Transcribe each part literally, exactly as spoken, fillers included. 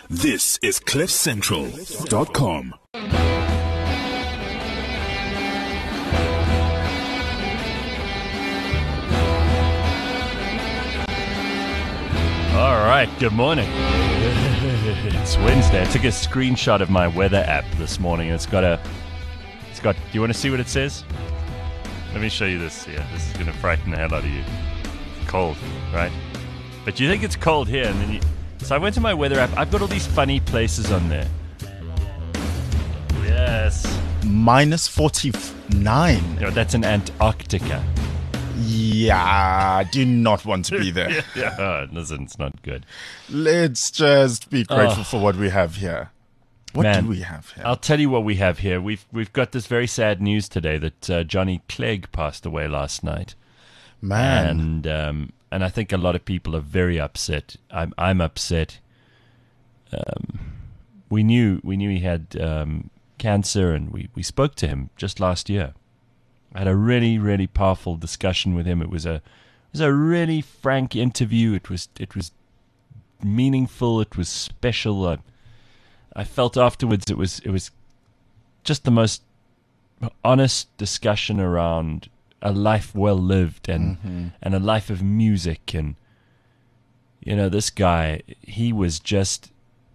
This is cliff central dot com. All right, good morning. It's Wednesday. I took a screenshot of my weather app this morning. It's got a, it's got, do you want to see what it says? Let me show you this here. This is going to frighten the hell out of you. It's cold, right? But you think it's cold here, and then you, so I went to my weather app. I've got all these funny places on there. Yes. Minus forty-nine. You know, that's in Antarctica. Yeah, I do not want to be there. yeah, yeah. Oh, listen, it's not good. Let's just be grateful Oh. for what we have here. What Man, do we have here? I'll tell you what we have here. We've we've got this very sad news today that uh, Johnny Clegg passed away last night. Man. And um, and I think a lot of people are very upset. I'm I'm upset. Um, we knew we knew he had um, cancer, and we, we spoke to him just last year. I had a really really powerful discussion with him. It was a it was a really frank interview. It was it was meaningful. It was special. I, I felt afterwards it was it was just the most honest discussion around a life well lived and Mm-hmm. and a life of music. And you know, this guy, he was just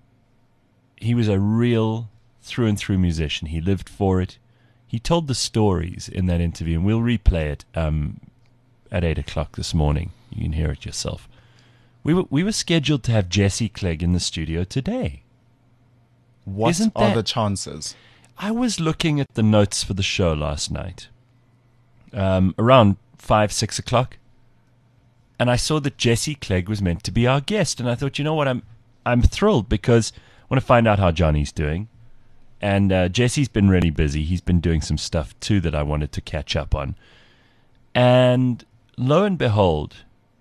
he was a real through and through musician. He lived for it. He told the stories in that interview, and we'll replay it um, at eight o'clock this morning. You can hear it yourself. We were we were scheduled to have Jesse Clegg in the studio today. What Isn't are that- the chances? I was looking at the notes for the show last night, um, around five, six o'clock, and I saw that Jesse Clegg was meant to be our guest, and I thought, you know what, I'm I'm thrilled because I want to find out how Johnny's doing, and uh, Jesse's been really busy. He's been doing some stuff too that I wanted to catch up on, and lo and behold,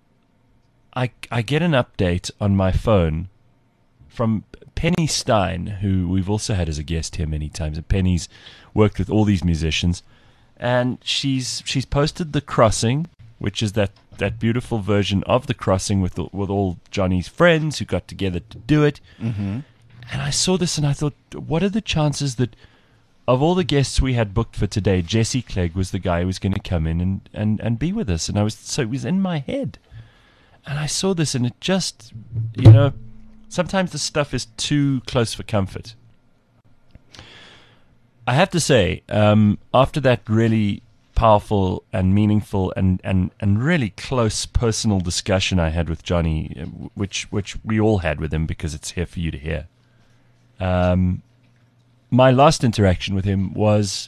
I I get an update on my phone from Penny Stein, who we've also had as a guest here many times. And Penny's worked with all these musicians, and she's she's posted The Crossing, which is that, that beautiful version of The Crossing with the, with all Johnny's friends who got together to do it. Mm-hmm. And I saw this and I thought, what are the chances that of all the guests we had booked for today, Jesse Clegg was the guy who was going to come in and, and, and be with us? And I was so it was in my head. And I saw this and it just, you know, sometimes the stuff is too close for comfort. I have to say, um, after that really powerful and meaningful and, and, and really close personal discussion I had with Johnny, uh, which which we all had with him because it's here for you to hear, um, my last interaction with him was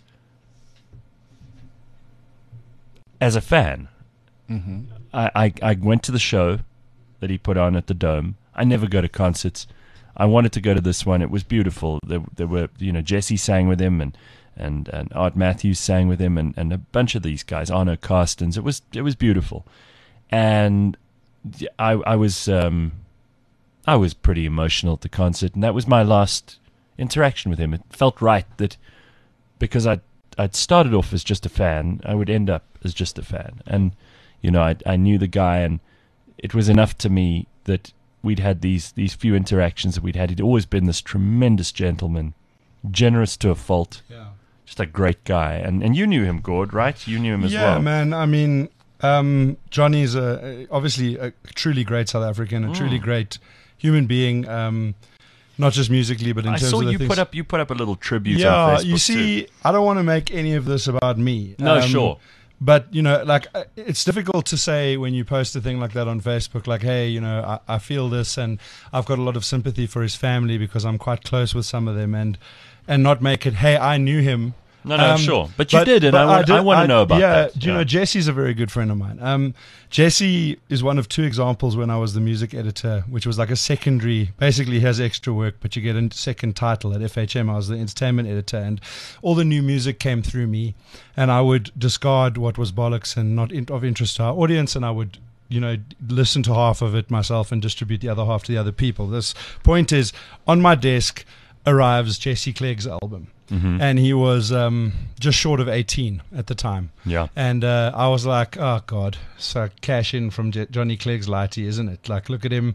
as a fan. Mm-hmm. I, I, I went to the show that he put on at the Dome. I never go to concerts. I wanted to go to this one. It was beautiful. There, there were, you know, Jesse sang with him, and and, and Art Matthews sang with him, and, and a bunch of these guys, Arno Carstens. It was it was beautiful, and I I was um, I was pretty emotional at the concert, and that was my last interaction with him. It felt right that because I I'd started off as just a fan, I would end up as just a fan, and you know I I knew the guy, and it was enough to me that we'd had these these few interactions that we'd had. He'd always been this tremendous gentleman, generous to a fault, Yeah. just a great guy. And and you knew him, Gord, right? You knew him as yeah, well. man. I mean, um, Johnny's a, obviously a truly great South African, a Mm. truly great human being. Um, not just musically, but in I terms saw of the you things. put up you put up a little tribute yeah, on Facebook you see, too. I don't want to make any of this about me. No, Um, sure. But, you know, like, uh, it's difficult to say when you post a thing like that on Facebook, like, hey, you know, I, I feel this, and I've got a lot of sympathy for his family because I'm quite close with some of them, and and not make it, hey, I knew him. No, no, Um, sure. But you did, and I want- I wanna know about yeah, that. Do you Yeah. know, Jesse's a very good friend of mine. Um, Jesse is one of two examples when I was the music editor, which was like a secondary, basically he has extra work, but you get a second title at F H M. I was the entertainment editor, and all the new music came through me, and I would discard what was bollocks and not in, of interest to our audience, and I would, you know, listen to half of it myself and distribute the other half to the other people. This point is, on my desk arrives Jesse Clegg's album. Mm-hmm. And he was um, just short of eighteen at the time. Yeah. And uh, I was like, oh, God. So cash in from J- Johnny Clegg's Lighty, isn't it? Like, look at him,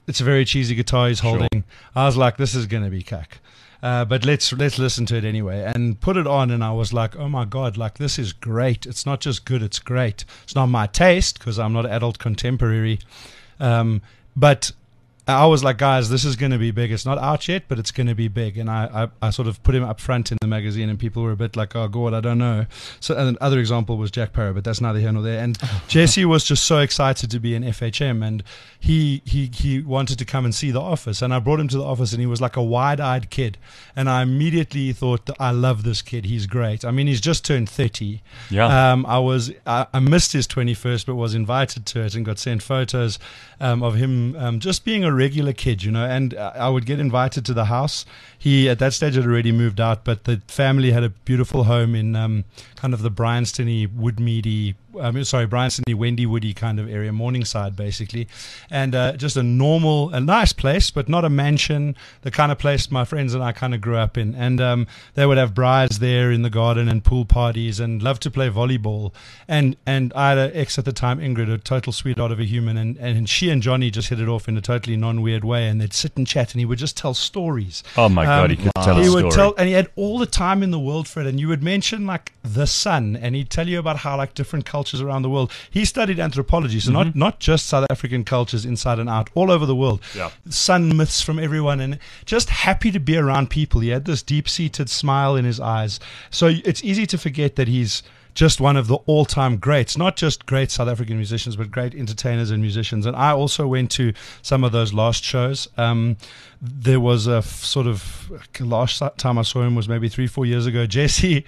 it's a very cheesy guitar he's Sure. holding. I was like, this is going to be cack. Uh, but let's let's listen to it anyway, and put it on, and I was like, oh my god, like this is great. It's not just good, it's great. It's not my taste because I'm not adult contemporary, um, but I was like, guys, this is going to be big. It's not out yet, but it's going to be big. And I, I, I sort of put him up front in the magazine, and people were a bit like, oh, God, I don't know. So and another example was Jack Parrow, but that's neither here nor there. And Jesse was just so excited to be in F H M, and he, he, he wanted to come and see the office. And I brought him to the office, and he was like a wide-eyed kid. And I immediately thought, I love this kid. He's great. I mean, he's just turned thirty. Yeah. Um, I was I, I missed his twenty-first, but was invited to it and got sent photos um, of him um, just being a regular kid, you know, and I would get invited to the house. He, at that stage, had already moved out, but the family had a beautiful home in um, kind of the Bryanston-y, Woodmeady, um, sorry, Bryanston-y, Wendy Woody kind of area, Morningside, basically. And uh, just a normal, a nice place, but not a mansion, the kind of place my friends and I kind of grew up in. And um, they would have brides there in the garden and pool parties and love to play volleyball. And and I had an ex at the time, Ingrid, a total sweetheart of a human, and, and she and Johnny just hit it off in a totally non-weird way, and they'd sit and chat, and he would just tell stories. Oh my God, he could tell a He story. would tell, and he had all the time in the world for it. And you would mention like the sun, and he'd tell you about how like different cultures around the world. He studied anthropology, so not not just South African cultures inside and out, all over the world. Yeah. Sun myths from everyone, and just happy to be around people. He had this deep-seated smile in his eyes. So it's easy to forget that he's just one of the all-time greats, not just great South African musicians, but great entertainers and musicians. And I also went to some of those last shows. Um, there was a f- sort of, last time I saw him was maybe three, four years ago. Jesse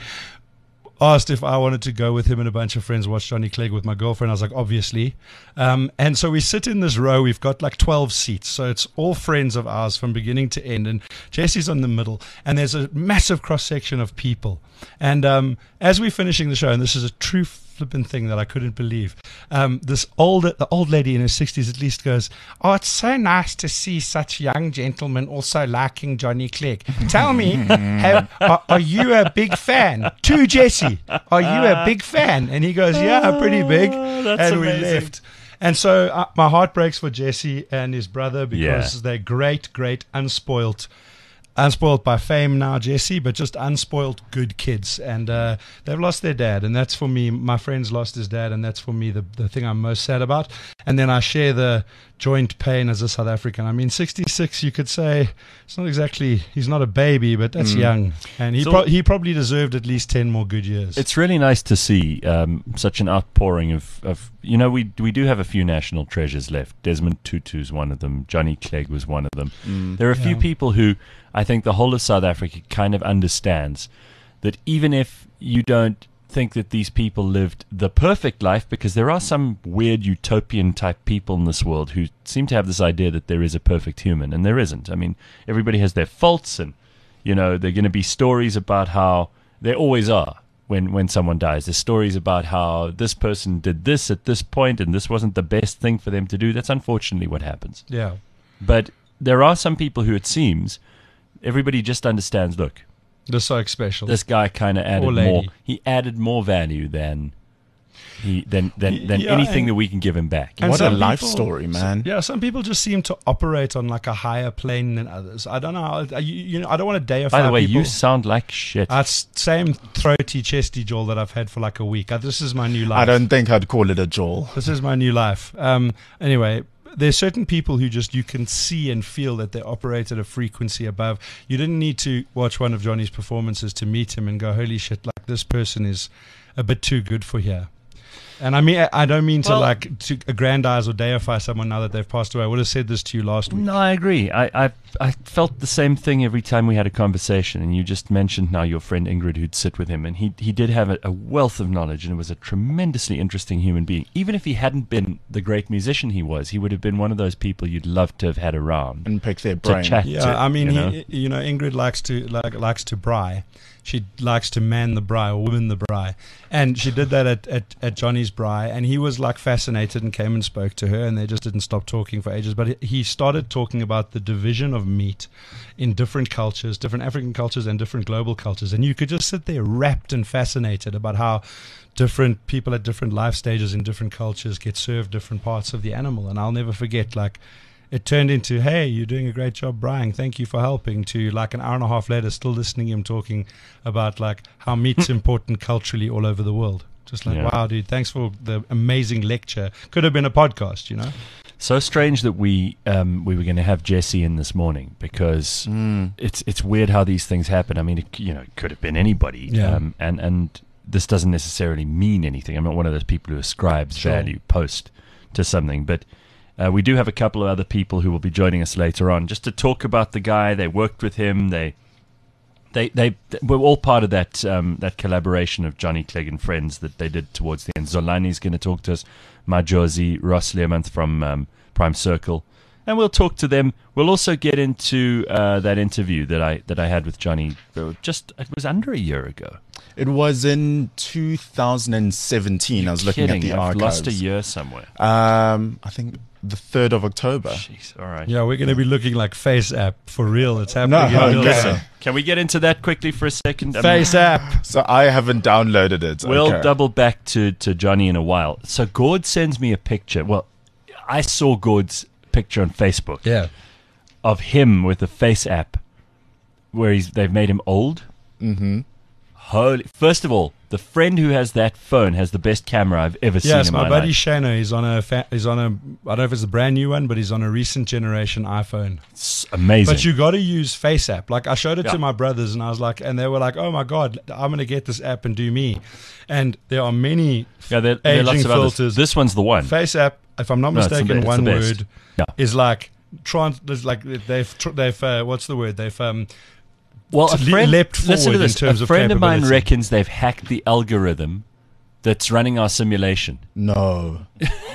asked if I wanted to go with him and a bunch of friends watch Johnny Clegg with my girlfriend. I was like, obviously. Um, and so we sit in this row. We've got like twelve seats. So it's all friends of ours from beginning to end. And Jesse's on the middle. And there's a massive cross-section of people. And um, as we're finishing the show, and this is a true flippant thing that I couldn't believe, um, this old, the old lady in her sixties at least goes, oh, it's so nice to see such young gentlemen also liking Johnny Clegg. Tell me, have, are, are you a big fan? To Jesse, are you a big fan? And he goes, yeah, pretty big. that's and we amazing. left. And so uh, my heart breaks for Jesse and his brother because Yeah. they're great, great, unspoilt. Unspoiled by fame now, Jesse, but just unspoiled good kids. And uh, they've lost their dad. And that's for me, my friend's lost his dad. And that's for me the, the thing I'm most sad about. And then I share the joint pain as a South African. I mean, sixty-six, you could say, it's not exactly, he's not a baby, but that's young. And he, So- pro- he probably deserved at least ten more good years. It's really nice to see um, such an outpouring of, of, you know, we we do have a few national treasures left. Desmond Tutu's one of them. Johnny Clegg was one of them. There are a few Yeah. people who I think the whole of South Africa kind of understands that even if you don't think that these people lived the perfect life, because there are some weird utopian type people in this world who seem to have this idea that there is a perfect human, and there isn't. I mean, everybody has their faults, and, you know, there are going to be stories about how there always are. When, when someone dies, there's stories about how this person did this at this point and this wasn't the best thing for them to do. That's unfortunately what happens. yeah. But there are some people who it seems everybody just understands, look, The Soak special. this guy kind of added Or lady. more. He added more value than he than than, than Yeah, anything and- that we can give him back. And What a some life people- story, man. Yeah, some people just seem to operate on like a higher plane than others. I don't know. How, you, you know, I don't want to deify By the way, people. you sound like shit. That's same throaty, chesty jaw that I've had for like a week. Uh, This is my new life. I don't think I'd call it a jaw. This is my new life. Um, anyway, there's certain people who just you can see and feel that they operate at a frequency above. You didn't need to watch one of Johnny's performances to meet him and go, holy shit, like this person is a bit too good for here. And I mean, I- I don't mean to Well- like to aggrandize or deify someone now that they've passed away. I would have said this to you last week. No, I agree. I, I I felt the same thing every time we had a conversation, and you just mentioned now your friend Ingrid who'd sit with him, and he he did have a, a wealth of knowledge, and was a tremendously interesting human being. Even if he hadn't been the great musician he was, he would have been one of those people you'd love to have had around And pick their to brain. chat Yeah, to. I mean, you know? he, you know, Ingrid likes to like likes to braai. She likes to man the braai or women the braai, and she did that at, at, at Johnny's braai, and he was like fascinated and came and spoke to her, and they just didn't stop talking for ages. But he started talking about the division of meat in different cultures, different African cultures and different global cultures, and you could just sit there rapt and fascinated about how different people at different life stages in different cultures get served different parts of the animal. And I'll never forget, like, it turned into, hey, you're doing a great job, Brian. Thank you for helping. To like an hour and a half later, still listening to him talking about like how meat's important culturally all over the world. Just like, Yeah. wow, dude, thanks for the amazing lecture. Could have been a podcast, you know? So strange that we um, we were going to have Jesse in this morning because Mm. it's it's weird how these things happen. I mean, it, you know, it could have been anybody, Yeah. um, and and this doesn't necessarily mean anything. I'm not one of those people who ascribes Sure. value post to something, but uh, we do have a couple of other people who will be joining us later on just to talk about the guy. They worked with him. They they they were all part of that um, that collaboration of Johnny Clegg and friends that they did towards the end. Zolani's going to talk to us. Majosi, Ross Learmonth from um, Prime Circle, and we'll talk to them. We'll also get into uh, that interview that I that I had with Johnny. uh, Just it was under a year ago. It was in two thousand seventeen. I was looking Kidding, at the I've archives. lost a year somewhere. Um, I think the third of October. Jeez, all right. Yeah, we're going to be looking like Face App for real. It's happening No, in real okay. time. Can we get into that quickly for a second? I mean, Face App. So I haven't downloaded it. We'll Okay. double back to, to Johnny in a while. So Gord sends me a picture. Well, I saw Gord's picture on Facebook Yeah. of him with the Face app where he's they've made him old. Mm-hmm. Holy! First of all, the friend who has that phone has the best camera I've ever seen Yes, in my, my, buddy life. Shano, he's on a fa- he's on a I don't know if it's a brand new one, but he's on a recent generation iPhone. It's amazing. But you got to use Face App. Like I showed it Yeah. to my brothers, and I was like, and they were like, "Oh my god, I'm gonna get this app and do me." And there are many yeah, there, there are lots aging of others. filters. This one's the one. Face App, if I'm not No, it's the mistaken, be- it's one the best. word Yeah. is like trans. There's like they've tr- they've uh, what's the word? They've um Well, a le- friend, leapt listen to forward in this. terms a of friend of mine capability. reckons they've hacked the algorithm that's running our simulation. No.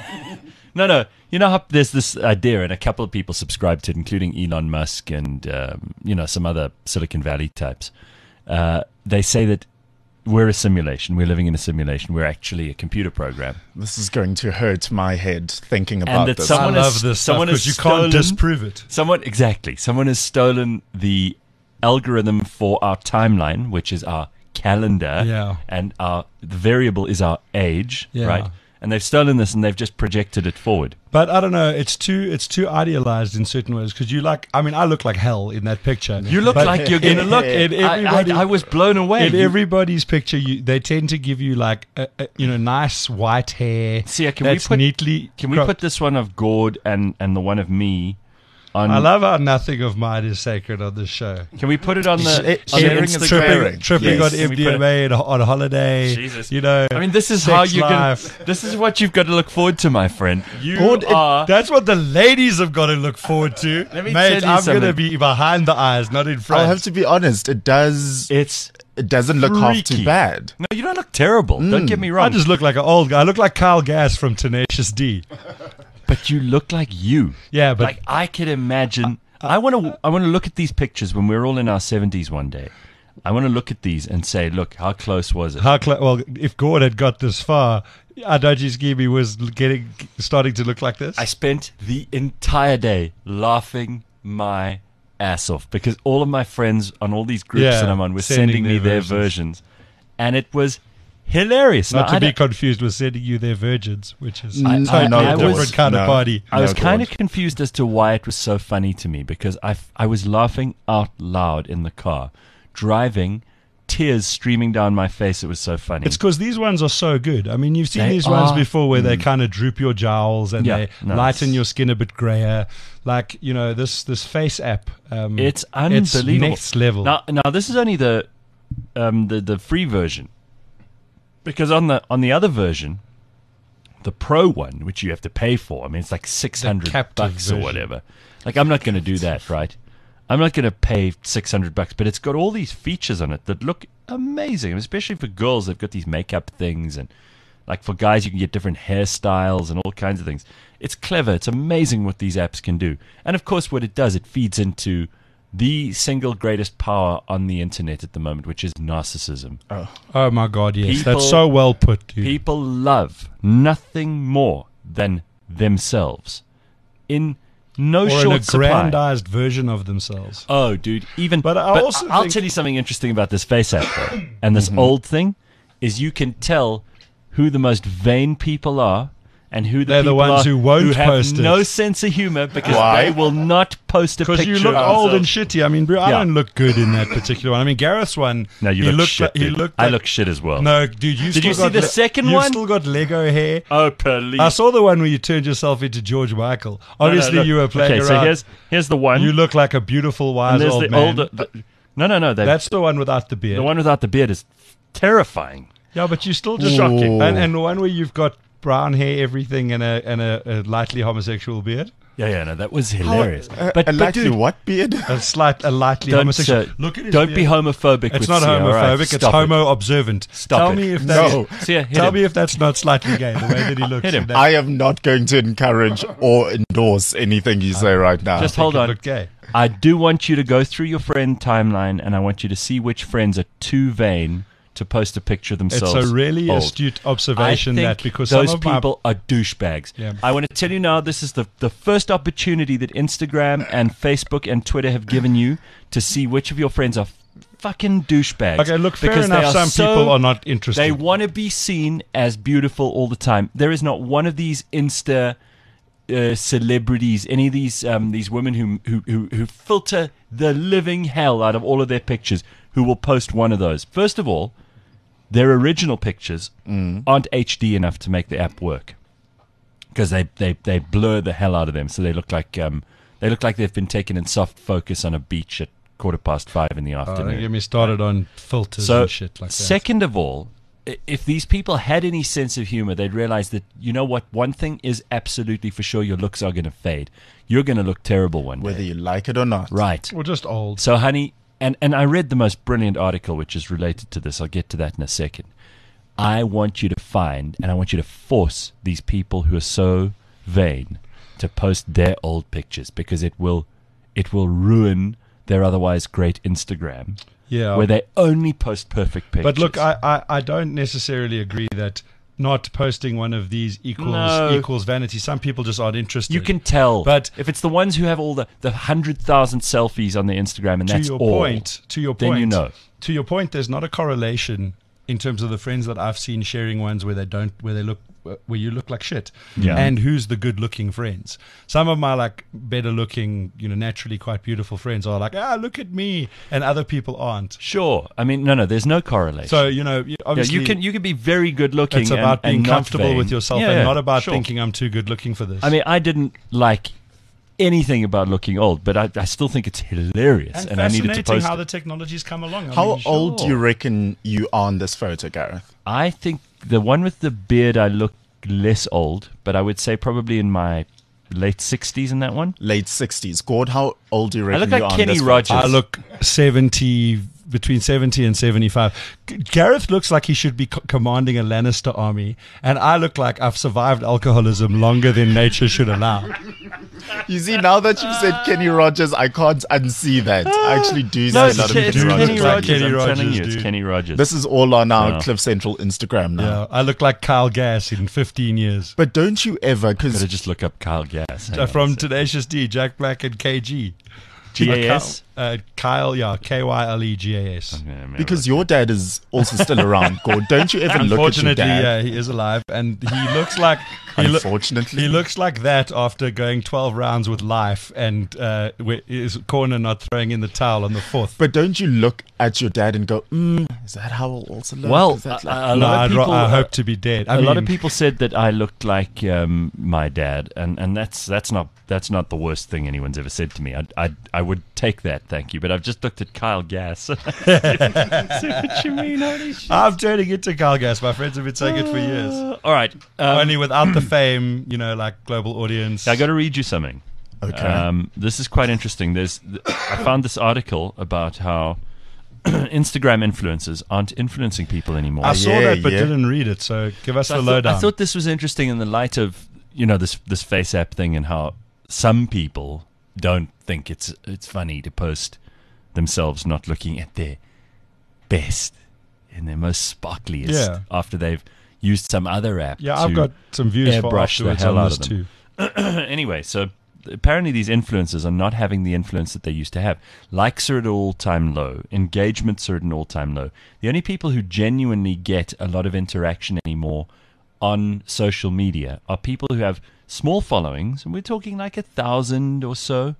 No, no. You know how there's this idea, and a couple of people subscribe to it, including Elon Musk and um, you know some other Silicon Valley types. Uh, they say that we're a simulation. We're living in a simulation. We're actually a computer program. This is going to hurt my head thinking And about that this. someone I has- love this someone because has you can't stolen- disprove it. Someone exactly. Someone has stolen the algorithm for our timeline, which is our calendar, Yeah. and our the variable is our age, Yeah. right? And they've stolen this and they've just projected it forward. But I don't know. It's too it's too idealized in certain ways because you like. I mean, I look like hell in that picture. You look But like you're going to look. in I, everybody- I, I was blown away. in You- everybody's picture, you, they tend to give you like a, a, you know nice white hair. See, uh, can we that's put- neatly? Can we cropped. put this one of Gord and, and the one of me on? I love how nothing of mine is sacred on this show. Can we put it on the, Sh- on the sharing is Instagram? caring. Tripping, tripping Yes. on Can we put it- M D M A and on holiday. Jesus. You know. I mean, this is sex how you're going. life. This is what you've got to look forward to, my friend. You Gord, it- are. that's what the ladies have got to look forward to. Let me Mate, tell you I'm something. going to be behind the eyes, not in front. I'll have to be honest. It does. it's It doesn't look half freaky. too bad. No, you don't look terrible. Don't get me wrong. I just look like an old guy. I look like Kyle Gass from Tenacious D. but you look like you. Yeah, but like I could imagine. I want to. I want to look at these pictures when we're all in our seventies one day. I want to look at these and say, "Look, how close was it?" how cl- well, if Gord had got this far, Adoji Skibi was getting starting to look like this. I spent the entire day laughing my ass off because all of my friends on all these groups Yeah, that I'm on were sending sending, me their their versions, and it was hilarious. Not Now, I to be don't- confused with sending you their virgins, which is I- totally I- no, a I different was- kind of no. party. I was No, kind of God. confused as to why it was so funny to me because I, f- I was laughing out loud in the car, driving, tears streaming down my face. It was so funny. It's because these ones are so good. I mean, you've seen They these ones are. before where they kind of droop your jowls and Yeah, they no, lighten it's- your skin a bit grayer. Like, you know, this this face app. Um, It's unbelievable. next level. Now, now this is only the um, the the free version, because on the on the other version, the pro one, which you have to pay for, I mean, it's like six hundred captive bucks or version. whatever. Like, I'm not going to do that, right? I'm not going to pay six hundred bucks, but it's got all these features on it that look amazing, especially for girls. They've got these makeup things, and like for guys, you can get different hairstyles and all kinds of things. It's clever. It's amazing what these apps can do. And of course, what it does, it feeds into the single greatest power on the internet at the moment, which is narcissism. oh my God, yes. People- That's so well put, dude. People love nothing more than themselves in no or in a short supply. grandized version of themselves. Oh, dude! Even But I also I'll think- tell you something interesting about this Face app, though, and this old thing is you can tell who the most vain people are, and who the They're the people ones are who won't have post it. no sense of humor because Why? they will not post a picture. Because you look of old and themselves. shitty. I mean, bro, I Yeah. don't look good in that particular one. I mean, Gareth's one. No, you he look looked shit. Like, he dude. looked I like- look shit as well. No, dude, you Did still you see got the le- second you've one? still got Lego hair. Oh, police! I saw the one where you turned yourself into George Michael. No, no, Obviously, look. you were playing Okay, around. so here's here's the one. you look like a beautiful, and wise there's old the man. older. The, no, no, no. they- That's the one without the beard. the one without the beard is terrifying. Yeah, but you still just Shocking. And, and the one where you've got brown hair, everything, and a and a, a lightly homosexual beard. Yeah, yeah, no, that was hilarious. Uh, but a but likely dude, what beard? A slight, a lightly don't homosexual. uh, Look at his don't beard. be homophobic. It's with not Sia, all homophobic. right? It's Stop it. homo observant. Stop Tell it. me if that's No. Sia, hit tell him. me if that's not slightly gay. The way that he looks. Hit him. in that- I am not going to encourage or endorse anything you say right now. Just think hold it on. looked gay. I do want you to go through your friend timeline, and I want you to see which friends are too vain to post a picture of It's themselves. a really old. astute observation I think that because those some of my- people are douchebags. Yeah. I want to tell you now, this is the, the first opportunity that Instagram and Facebook and Twitter have given you to see which of your friends are fucking douchebags. Okay, look, fair because they enough. are Some so- people are not interested. They want to be seen as beautiful all the time. There is not one of these Insta uh, celebrities, any of these um, these women who, who who who filter the living hell out of all of their pictures, who will post one of those. First of all, their original pictures aren't H D enough to make the app work because they, they, they blur the hell out of them, so they look like um, they look like they've been taken in soft focus on a beach at quarter past five in the Oh, afternoon. don't get me started on filters So, and shit like that. second of all, i- if these people had any sense of humor, they'd realize that, you know what, one thing is absolutely for sure, your looks are going to fade. You're going to look terrible one Whether day. you like it or not. Right. Or just old. So, honey, and, and I read the most brilliant article which is related to this. I'll get to that in a second. I want you to find, and I want you to force these people who are so vain to post their old pictures, because it will, it will ruin their otherwise great Instagram, Yeah. where they only post perfect pictures. But look, I, I, I don't necessarily agree that not posting one of these equals No. equals vanity. Some people just aren't interested. You can tell, But- if it's the ones who have all the the hundred thousand selfies on their Instagram, and to that's your all, point, to your then point, you know. to your point, there's not a correlation in terms of the friends that I've seen sharing ones where they don't, where they look, where you look like shit, Yeah. and who's the good-looking friends. Some of my like better-looking, you know, naturally quite beautiful friends are like, ah, look at me, and other people aren't. Sure, I mean, no, no, there's no correlation. So you know, you- yeah, obviously, you can you can be very good looking. it's about and, being and not comfortable vain. with yourself, Yeah, and yeah, not about sure. thinking I'm too good-looking for this. I mean, I didn't like anything about looking old, but I, I still think it's hilarious, and, and I needed to fascinating post how it. the technology's come along. I How mean, old do sure. you reckon you are on this photo, Gareth? I think the one with the beard, I look less old, but I would say probably in my late sixties in that one. Late sixties. Gord, how old do you reckon look like you are on Kenny this Rogers. photo? I look seventy, between seventy and seventy-five. G- Gareth looks like he should be co- commanding a Lannister army, and I look like I've survived alcoholism longer than nature should allow. You see, now that you've said Kenny Rogers, I can't unsee that. I actually do No, see a lot it's, of it's Kenny Kenny Rogers. like Rogers. Kenny I'm telling Rogers, you, it's dude. Kenny Rogers. This is all on our Yeah. Cliff Central Instagram now. Yeah, I look like Kyle Gass in fifteen years. But don't you ever, Gotta because just look up Kyle Gass. Hang Uh, on a from sec. Tenacious D, Jack Black, and K G. G A S? Uh, Kyle, yeah, K Y L E G A S. Yeah, man, because look. your dad is also still around, Gord. Don't you ever look at your Unfortunately, dad? yeah, he is alive, and he looks like he, loo- Unfortunately. he looks like that after going twelve rounds with life, and uh, where- his corner not throwing in the towel on the fourth. But don't you look at your dad and go, mm, is that how I'll also look? Well, Is that a, like- a no, lot I'd of ro- people. I uh, hope to be dead. I a mean, lot of people said that I looked like um, my dad, and, and that's that's not that's not the worst thing anyone's ever said to me. I I I would take that, thank you. But I've just looked at Kyle Gass. See what you mean? Holy shit. I'm turning into Kyle Gass. My friends have been saying it for years. Uh, all right, um, Only without the fame, you know, like global audience. I got to read you something. Okay. Um, this is quite interesting. There's, I found this article about how Instagram influencers aren't influencing people anymore. I saw Yeah, that, but yeah. didn't read it. So give us So the I, thought, lowdown. I thought this was interesting in the light of, you know, this this face app thing, and how some people don't think it's it's funny to post themselves not looking at their best and their most sparkliest Yeah. after they've used some other app. yeah, to I've got some views for airbrush the afterwards hell on out this of them. too. Anyway, so apparently these influencers are not having the influence that they used to have. Likes are at an all-time low. Engagements are at an all-time low. The only people who genuinely get a lot of interaction anymore on social media are people who have small followings, and we're talking like a thousand or so,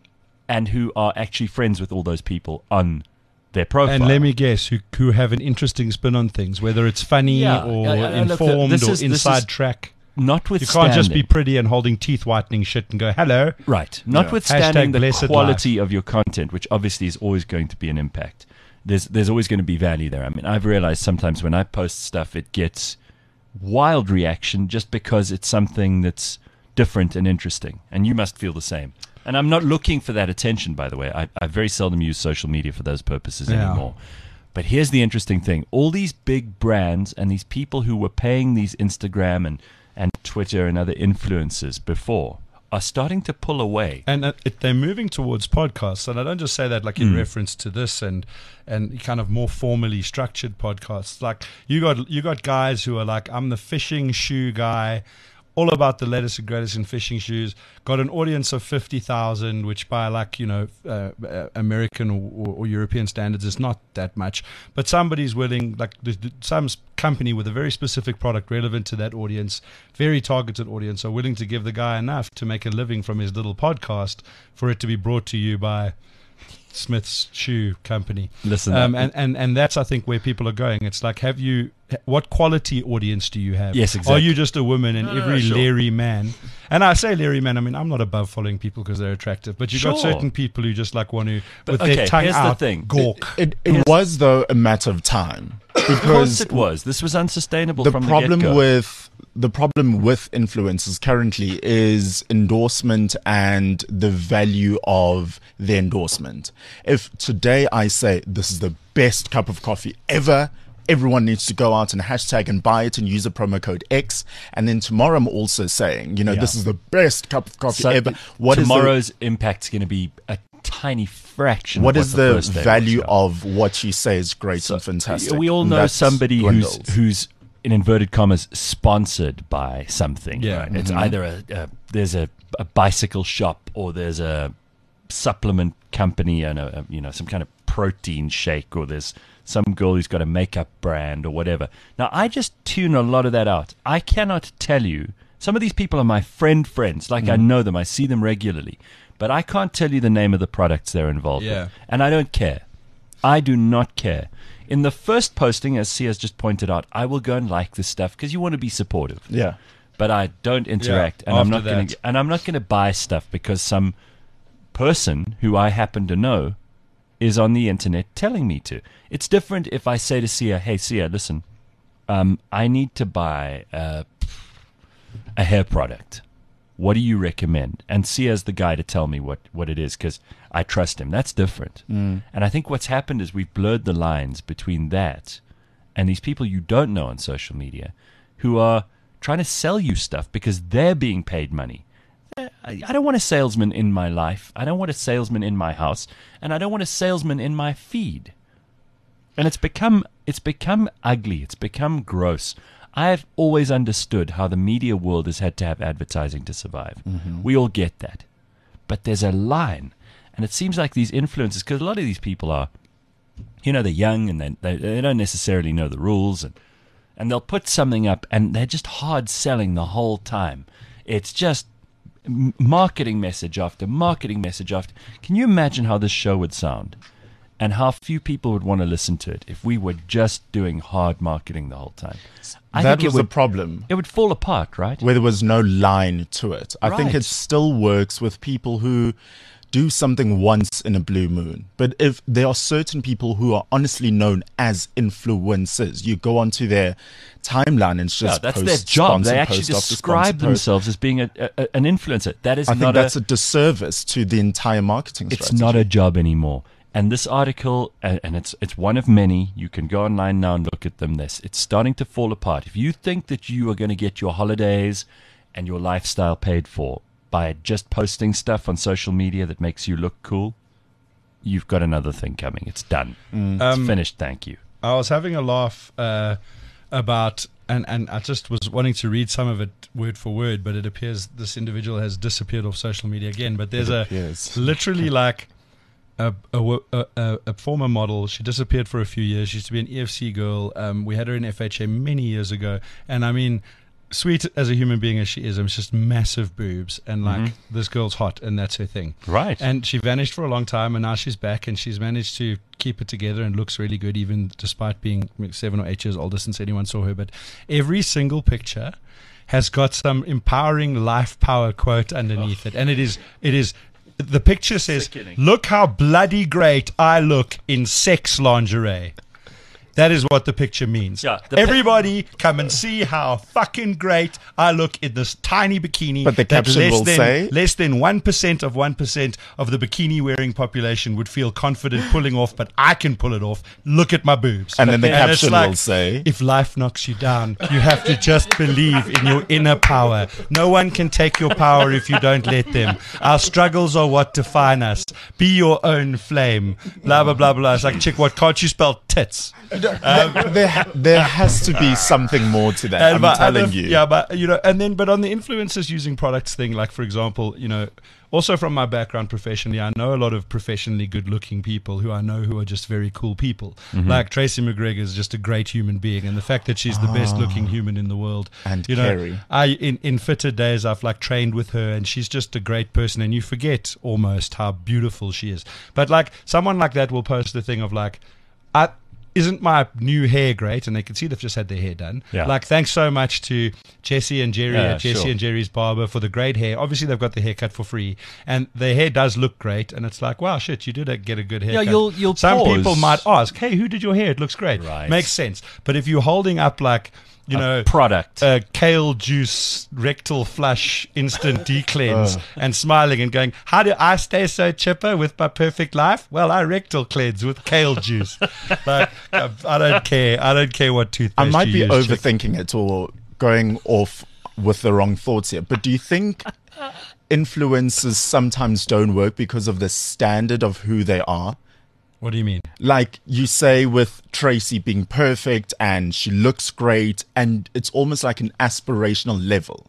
and who are actually friends with all those people on their profile. And let me guess, who who have an interesting spin on things, whether it's funny Yeah, or I- I- I look, informed this or is- this inside is- track. Notwithstanding, You can't just be pretty and holding teeth whitening shit and go, hello. right. Notwithstanding Hashtag the blessed quality of your content, which obviously is always going to be an impact. There's there's always going to be value there. I mean, I've realized sometimes when I post stuff, it gets wild reaction just because it's something that's different and interesting. And you must feel the same. And I'm not looking for that attention, by the way. I, I very seldom use social media for those purposes Yeah. anymore. But here's the interesting thing. All these big brands and these people who were paying these Instagram and, and Twitter and other influencers before are starting to pull away. And uh, it, they're moving towards podcasts. And I don't just say that like in reference to this and and kind of more formally structured podcasts. Like you got you got guys who are like, I'm the fishing shoe guy, all about the latest and greatest in fishing shoes. Got an audience of fifty thousand, which by like, you know, uh, uh, American or, or, or European standards is not that much. But somebody's willing, like th- th- some s- company with a very specific product relevant to that audience, very targeted audience, are willing to give the guy enough to make a living from his little podcast for it to be brought to you by Smith's Shoe Company. Listen, um, that- and, and, and that's, I think, where people are going. It's like, have you, what quality audience do you have? Yes, Are exactly. you just a woman and No, no, no, every sure. Larry man? And I say Larry man, I mean, I'm not above following people because they're attractive, but you've got Sure. certain people who just like want to, But with okay, their tongue here's the out, thing. gawk. It, it was, though, a matter of time. Of course Because it was. This was unsustainable the from problem the get-go. with the problem with influencers currently is endorsement and the value of the endorsement. If today I say this is the best cup of coffee ever, everyone needs to go out and hashtag and buy it and use a promo code X. And then tomorrow I'm also saying, you know, Yeah. this is the best cup of coffee So ever. What is the- tomorrow's impact's going to be a tiny fraction. what of is what the first day value was, yeah. of what you say is great So, and fantastic? We all And know that's somebody who's dwindled. who's in inverted commas sponsored by something. Yeah. Right? It's either a, a there's a, a bicycle shop or there's a supplement company and a, a you know some kind of protein shake, or there's some girl who's got a makeup brand or whatever. Now I just tune a lot of that out. I cannot tell you. Some of these people are my friend friends. Like I know them, I see them regularly, but I can't tell you the name of the products they're involved Yeah. with, and I don't care. I do not care. In the first posting, as Sia's just pointed out, I will go and like this stuff because you want to be supportive. Yeah. But I don't interact, and I'm after not going that. to. And I'm not going to buy stuff because some person who I happen to know is on the internet telling me to. It's different if I say to Sia, "Hey, Sia, listen, um, I need to buy a, a hair product. What do you recommend?" And Sia's the guy to tell me what, what it is because I trust him. That's different. Mm. And I think what's happened is we've blurred the lines between that and these people you don't know on social media who are trying to sell you stuff because they're being paid money. I I don't want a salesman in my life. I don't want a salesman in my house. And I don't want a salesman in my feed. And it's become it's become ugly. It's become gross. I've always understood how the media world has had to have advertising to survive. Mm-hmm. We all get that. But there's a line. And it seems like these influencers, because a lot of these people are, you know, they're young and they, they, they don't necessarily know the rules. And, and they'll put something up and they're just hard selling the whole time. It's just m- marketing message after marketing message after. Can you imagine how this show would sound? And how few people would want to listen to it if we were just doing hard marketing the whole time. I that think was it the would, problem. It would fall apart, right? Where there was no line to it. I think Right. it still works with people who do something once in a blue moon. But if there are certain people who are honestly known as influencers, you go onto their timeline and it's Yeah, just that's post, their job. sponsor, They actually post after describe sponsor, post. themselves as being a, a, an influencer. That is I not think that's a, a disservice to the entire marketing it's strategy. not a job anymore. And this article, and and it's it's one of many. You can go online now and look at them. This it's starting to fall apart. If you think that you are going to get your holidays and your lifestyle paid for by just posting stuff on social media that makes you look cool, you've got another thing coming. It's done. It's Um, finished. Thank you. I was having a laugh uh, about, and, and I just was wanting to read some of it word for word, but it appears this individual has disappeared off social media again. But there's It a appears. literally like a, a, wo- a, a, a former model. She disappeared for a few years. She used to be an E F C girl. Um, we had her in F H A many years ago. And I mean, sweet as a human being as she is, it's just massive boobs, and like Mm-hmm. this girl's hot, and that's her thing. Right. And she vanished for a long time, and now she's back, and she's managed to keep it together and looks really good, even despite being seven or eight years older since anyone saw her. But every single picture has got some empowering life power quote underneath it, and it is it is. The picture says, Sickening. "Look how bloody great I look in sex lingerie." That is what the picture means. Yeah, the pi- Everybody come and see how fucking great I look in this tiny bikini. But the that caption less will than, say- less than one percent of one percent of the bikini wearing population would feel confident pulling off, but I can pull it off. Look at my boobs. And then the And it's caption like, will say- if life knocks you down, you have to just believe in your inner power. No one can take your power if you don't let them. Our struggles are what define us. Be your own flame. Blah, blah, blah, blah. It's like, chick, what? Can't you spell tits? there, ha- there has to be something more to that. And I'm but telling other- you. Yeah, but you know, and then but on the influencers using products thing, like for example, you know, also from my background professionally, I know a lot of professionally good-looking people who I know who are just very cool people. Mm-hmm. Like Tracy McGregor is just a great human being, and the fact that she's the best-looking human in the world. And you know, Kerry. I in in fitter days I've like trained with her, and she's just a great person, and you forget almost how beautiful she is. But like someone like that will post the thing of like, I. Isn't my new hair great? And they can see they've just had their hair done. Yeah. Like, thanks so much to Jesse and Jerry Yeah, at Jesse sure. and Jerry's Barber for the great hair. Obviously, they've got the haircut for free, and their hair does look great. And it's like, wow, shit, you did uh, get a good haircut. you'll- you'll Some pause. people might ask, hey, who did your hair? It looks great. Right. Makes sense. But if you're holding up like, you know, Product. uh, kale juice, rectal flush, instant decleanse, and smiling and going, how do I stay so chipper with my perfect life? Well, I rectal cleanse with kale juice. Like, I I don't care. I don't care what toothpaste I might you be use, chick. overthinking it or going off with the wrong thoughts here, but do you think influencers sometimes don't work because of the standard of who they are? What do you mean? Like you say with Tracy being perfect and she looks great, and it's almost like an aspirational level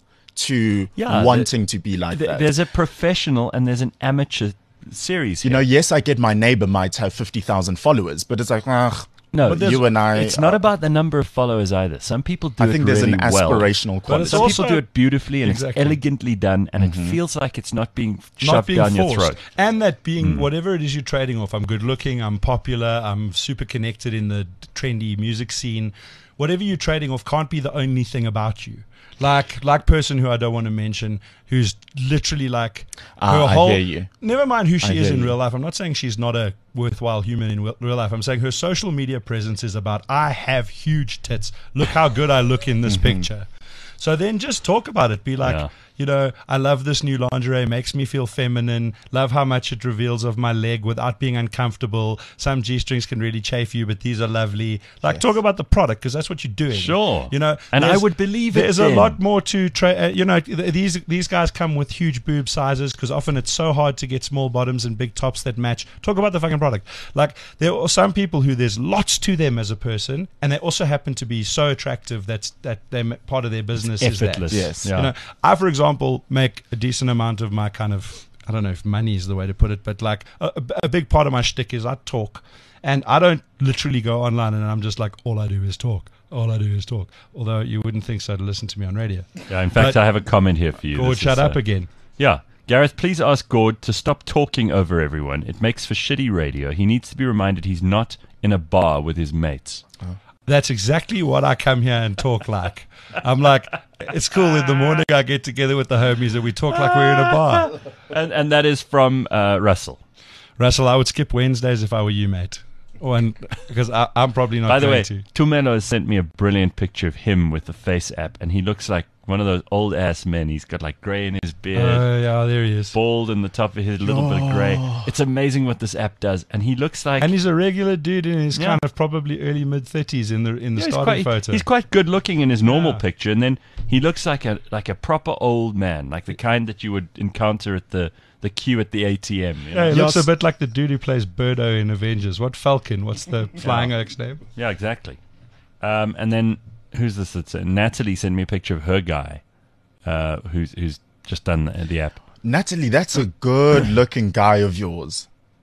to Yeah, wanting to be like Th- that. There's a professional and there's an amateur series. You here. know, yes, I get my neighbor might have fifty thousand followers, but it's like, ugh, No, But there's- you and I. It's not uh, about the number of followers either. Some people do I it think there's really an well. aspirational But quality. it's Some also- people do it beautifully and Exactly. it's elegantly done, and Mm-hmm. it feels like it's not being Not shoved being down forced. your throat. And that being Mm. whatever it is you're trading off. I'm good looking, I'm popular, I'm super connected in the trendy music scene. Whatever you're trading off can't be the only thing about you. Like like person who I don't want to mention, who's literally like Ah, her I whole. hear you. Never mind who she I is hear in you. real life. I'm not saying she's not a worthwhile human in wi- real life. I'm saying her social media presence is about I have huge tits. Look how good I look in this picture. So then just talk about it. Be like, Yeah. you know, I love this new lingerie. Makes me feel feminine. Love how much it reveals of my leg without being uncomfortable. Some G-strings can really chafe you, but these are lovely. Like, Yes. talk about the product because that's what you're doing. Sure. You know, And I there's- would believe it There's a then. lot more to, tra- uh, you know, th- these these guys come with huge boob sizes because often it's so hard to get small bottoms and big tops that match. Talk about the fucking product. Like, there are some people who there's lots to them as a person, and they also happen to be so attractive that's that they part of their business is that. Effortless. Yes. Yeah. You know, I, for example, make a decent amount of my kind of, I don't know if money is the way to put it, but like a, a- a big part of my shtick is I talk. And I don't literally go online and I'm just like, all I do is talk. All I do is talk. Although you wouldn't think so to listen to me on radio. Yeah, in fact, But- I have a comment here for you. Gord, This shut is, up uh, again. Yeah. Gareth, please ask Gord to stop talking over everyone. It makes for shitty radio. He needs to be reminded he's not in a bar with his mates. That's exactly what I come here and talk like. I'm like, it's cool. In the morning, I get together with the homies and we talk like we're in a bar. And and that is from uh, Russell. Russell, I would skip Wednesdays if I were you, mate. Or and, because I, I'm probably not By the going way, to. Tumelo has sent me a brilliant picture of him with the Face app, and he looks like one of those old ass men. He's got like grey in his beard, Oh, yeah, there he is. bald in the top of his little bit of grey. It's amazing what this app does, and he looks like And he's a regular dude in his Yeah. kind of probably early mid thirties in the in the Yeah, he's starting quite, photo. he's quite good looking in his normal Yeah. picture, and then he looks like a like a proper old man, like the kind that you would encounter at the, the queue at the A T M. You know? yeah, he looks Yes. a bit like the dude who plays Birdo in Avengers. What Falcon? What's the flying oak's name? Yeah, exactly. Um, and then who's this? That's uh, Natalie sent me a picture of her guy, uh, who's who's just done the, the app. Natalie, that's a good looking guy of yours.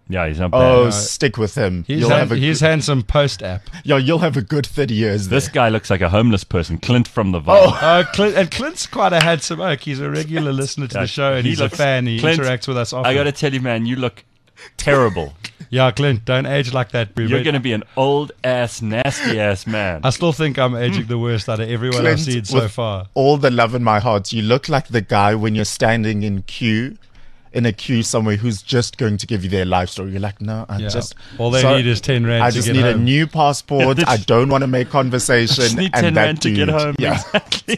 Yeah, he's not bad. Oh, Uh, stick with him. He's, You'll han- have a he's good, handsome post-app. yeah, you'll have a good thirty years there. This guy looks like a homeless person. Clint from the Vault. Oh. Uh, Clint, and Clint's quite a handsome oak. He's a regular listener to Yeah, the show, and he he's looks- a fan. He Clint, interacts with us often. I got to tell you, man, you look terrible. Yeah, Clint, don't age like that, boo. You're But going to be an old ass, nasty ass man. I still think I'm aging the worst out of everyone Clint, I've seen so with far. all the love in my heart, you look like the guy when you're standing in queue, in a queue somewhere, who's just going to give you their life story. You're like, no, I Yeah. just... All they sorry, need is ten rand I to just get need home. a new passport. Yeah, I this- don't want to make conversation. Just need and ten that rand to get dude- home. Yeah. Exactly.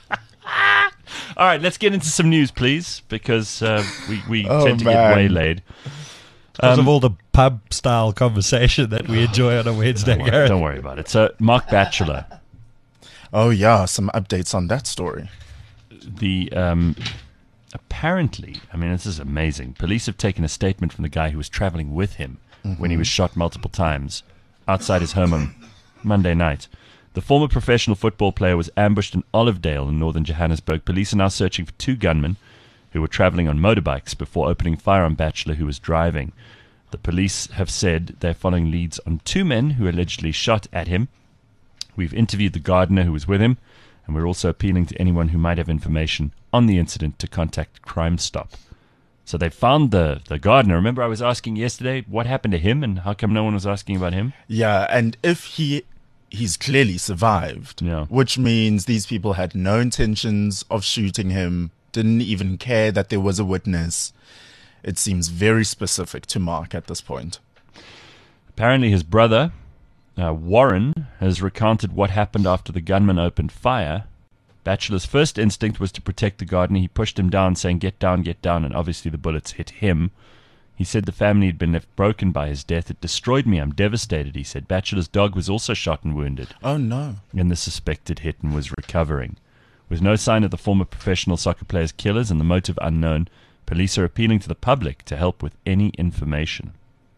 All right, let's get into some news, please, because uh, we, we Oh, tend to get man. waylaid. Because Um, of all the pub-style conversation that we enjoy on a Wednesday, Don't worry, Gareth. don't worry about it. So, Mark Batchelor, Oh, yeah, some updates on that story. the um, apparently, I mean, this is amazing. Police have taken a statement from the guy who was traveling with him when he was shot multiple times outside his home on Monday night. The former professional football player was ambushed in Olivedale in northern Johannesburg. Police are now searching for two gunmen who were traveling on motorbikes before opening fire on Batchelor, who was driving. The police have said they're following leads on two men who allegedly shot at him. We've interviewed the gardener who was with him, and we're also appealing to anyone who might have information on the incident to contact Crime Stop. So they found the, the gardener. Remember I was asking yesterday what happened to him and how come no one was asking about him? Yeah, and if he he's clearly survived, Yeah. which means these people had no intentions of shooting him, didn't even care that there was a witness. It seems very specific to Mark at this point. Apparently his brother, uh, Warren, has recounted what happened after the gunman opened fire. Batchelor's first instinct was to protect the gardener. He pushed him down, saying, "Get down, get down," and obviously the bullets hit him. He said the family had been left broken by his death. "It destroyed me. I'm devastated," he said. Batchelor's dog was also shot and wounded Oh, no. in the suspected hit and was recovering. With no sign of the former professional soccer player's killers and the motive unknown, police are appealing to the public to help with any information.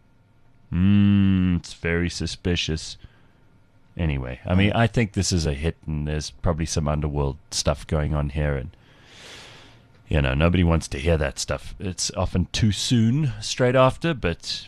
Hmm, it's very suspicious. Anyway, I mean, I think this is a hit, and there's probably some underworld stuff going on here, and you know, nobody wants to hear that stuff. It's often too soon, straight after. But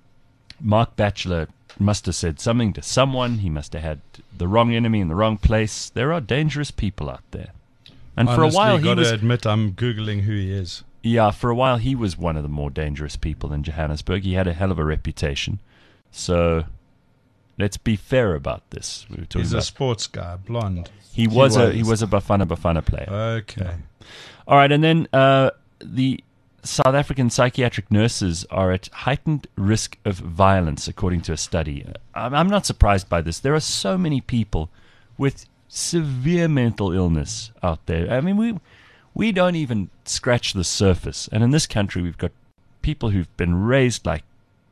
Mark Batchelor must have said something to someone. He must have had the wrong enemy in the wrong place. There are dangerous people out there, and for a Honestly, while he gotta was. admit, I'm googling who he is. Yeah, for a while he was one of the more dangerous people in Johannesburg. He had a hell of a reputation. So let's be fair about this. We were talking He's a about sports guy, blonde. he was a was. he was a Bafana Bafana player. Okay. All right, and then uh, the South African psychiatric nurses are at heightened risk of violence, according to a study. I'm, I'm not surprised by this. There are so many people with severe mental illness out there. I mean, we we don't even scratch the surface. And in this country, we've got people who've been raised like